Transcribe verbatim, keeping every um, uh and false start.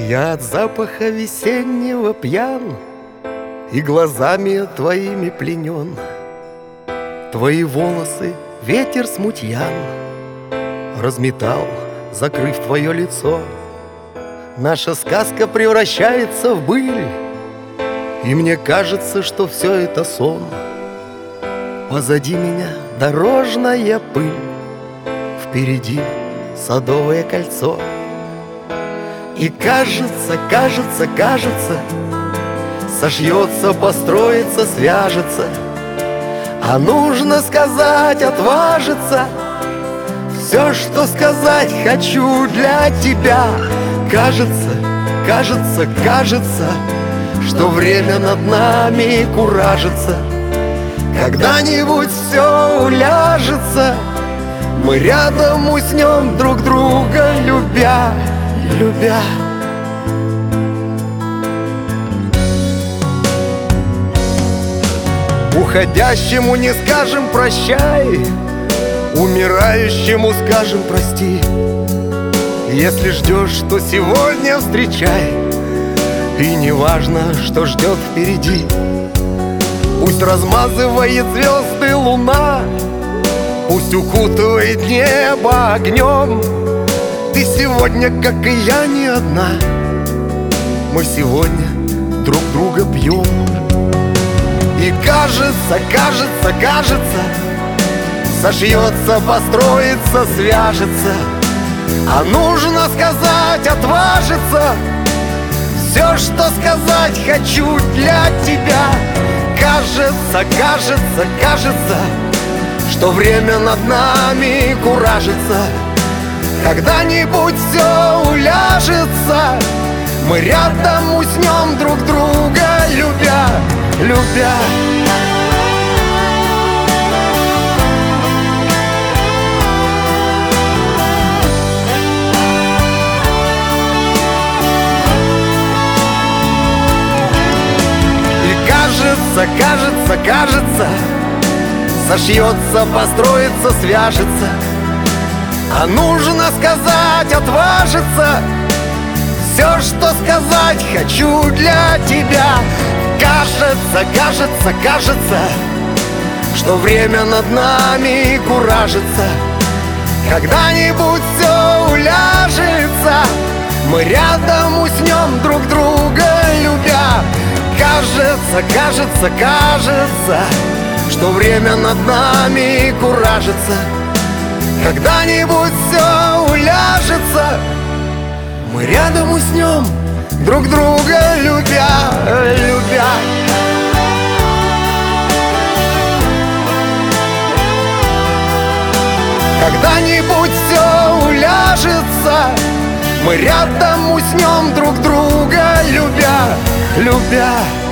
Я от запаха весеннего пьян и глазами твоими пленен. Твои волосы ветер смутьян разметал, закрыв твое лицо. Наша сказка превращается в быль, и мне кажется, что все это сон. Позади меня дорожная пыль, впереди садовое кольцо. И кажется, кажется, кажется, сошьется, построится, свяжется. А нужно сказать, отважиться. Все, что сказать хочу для тебя. Кажется, кажется, кажется, что время над нами куражится. Когда-нибудь все уляжется, мы рядом уснем друг друга, любя, любя. Уходящему не скажем прощай, умирающему скажем прости. Если ждешь, то сегодня встречай, и не важно, что ждет впереди. Пусть размазывает звезды луна, пусть укутывает небо огнем. Ты сегодня, как и я, не одна. Мы сегодня друг друга пьем. И кажется, кажется, кажется, сошьется, построится, свяжется. А нужно сказать, отважиться. Все, что сказать хочу для тебя. Кажется, кажется, кажется, что время над нами куражится. Когда-нибудь все уляжется, мы рядом уснем друг друга, любя, любя. И кажется, кажется, кажется, сошьется, построится, свяжется. А нужно сказать, отважиться. Все, что сказать хочу для тебя. Кажется, кажется, кажется, что время над нами куражится. Когда-нибудь все уляжется, мы рядом уснем друг друга, любя. Кажется, кажется, кажется, что время над нами куражится. Когда-нибудь все уляжется, мы рядом уснем друг друга, любя, любя. Когда-нибудь все уляжется, мы рядом уснем друг друга, любя, любя.